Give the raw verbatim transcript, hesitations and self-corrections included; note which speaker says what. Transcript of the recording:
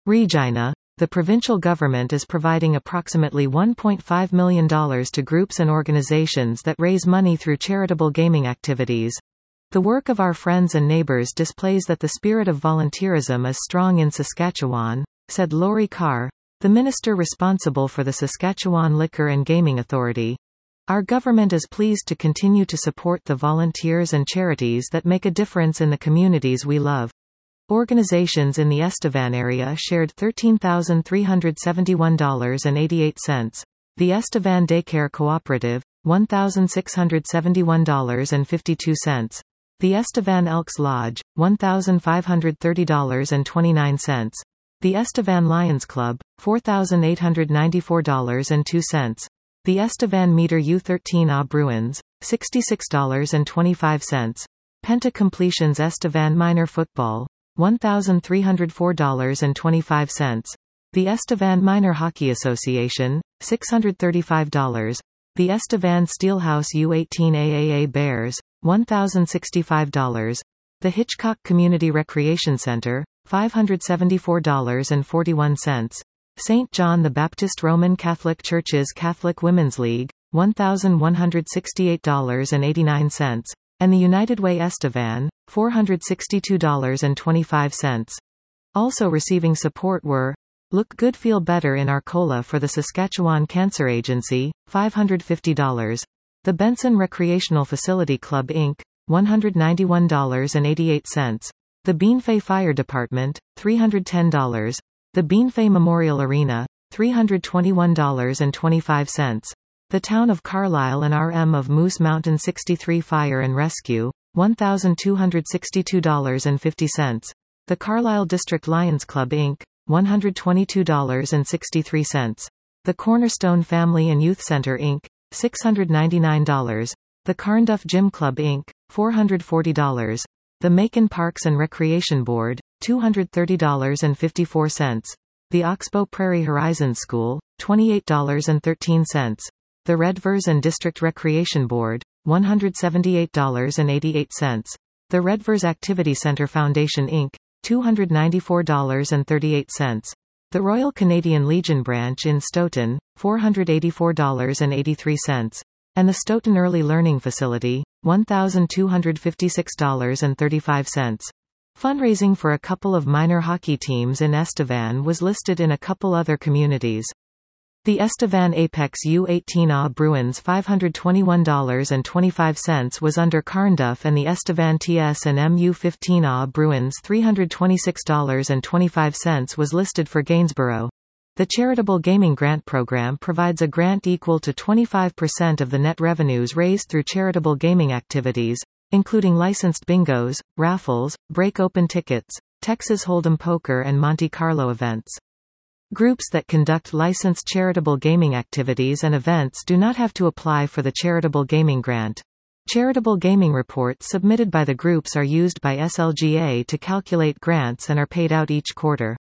Speaker 1: Regina, the provincial government is providing approximately one point five million dollars to groups and organizations that raise money through charitable gaming activities. The work of our friends and neighbors displays that the spirit of volunteerism is strong in Saskatchewan, said Lori Carr, the minister responsible for the Saskatchewan Liquor and Gaming Authority. Our government is pleased to continue to support the volunteers and charities that make a difference in the communities we love. Organizations in the Estevan area shared thirteen thousand three hundred seventy-one dollars and eighty-eight cents. The Estevan Daycare Cooperative, one thousand six hundred seventy-one dollars and fifty-two cents. The Estevan Elks Lodge, one thousand five hundred thirty dollars and twenty-nine cents. The Estevan Lions Club, four thousand eight hundred ninety-four dollars and two cents. The Estevan Meter U thirteen A Bruins, sixty-six dollars and twenty-five cents. Penta Completions Estevan Minor Football, one thousand three hundred four dollars and twenty-five cents. The Estevan Minor Hockey Association, six hundred thirty-five dollars. The Estevan Steelhouse U eighteen A A A Bears, one thousand sixty-five dollars. The Hitchcock Community Recreation Center, five hundred seventy-four dollars and forty-one cents. Saint John the Baptist Roman Catholic Church's Catholic Women's League, one thousand one hundred sixty-eight dollars and eighty-nine cents. And the United Way Estevan, four hundred sixty-two dollars and twenty-five cents. Also receiving support were Look Good Feel Better in Arcola for the Saskatchewan Cancer Agency, five hundred fifty dollars. The Benson Recreational Facility Club Incorporated, one hundred ninety-one dollars and eighty-eight cents. The Beanfay Fire Department, three hundred ten dollars. The Beanfay Memorial Arena, three hundred twenty-one dollars and twenty-five cents. The Town of Carlisle and R M of Moose Mountain sixty-three Fire and Rescue, one thousand two hundred sixty-two dollars and fifty cents. The Carlisle District Lions Club Incorporated, one hundred twenty-two dollars and sixty-three cents. The Cornerstone Family and Youth Center Incorporated, six hundred ninety-nine dollars. The Carnduff Gym Club Incorporated, four hundred forty dollars. The Macon Parks and Recreation Board, two hundred thirty dollars and fifty-four cents. The Oxbow Prairie Horizon School, twenty-eight dollars and thirteen cents. The Redvers and District Recreation Board, one hundred seventy-eight dollars and eighty-eight cents. The Redvers Activity Center Foundation Incorporated, two hundred ninety-four dollars and thirty-eight cents. The Royal Canadian Legion Branch in Stoughton, four hundred eighty-four dollars and eighty-three cents. And the Stoughton Early Learning Facility, one thousand two hundred fifty-six dollars and thirty-five cents. Fundraising for a couple of minor hockey teams in Estevan was listed in a couple other communities. The Estevan Apex U eighteen A Bruins five hundred twenty-one dollars and twenty-five cents was under Carnduff, and the Estevan T S and M U fifteen A Bruins three hundred twenty-six dollars and twenty-five cents was listed for Gainsborough. The Charitable Gaming Grant Program provides a grant equal to twenty-five percent of the net revenues raised through charitable gaming activities, including licensed bingos, raffles, break-open tickets, Texas Hold'em poker and Monte Carlo events. Groups that conduct licensed charitable gaming activities and events do not have to apply for the Charitable Gaming Grant. Charitable gaming reports submitted by the groups are used by S L G A to calculate grants and are paid out each quarter.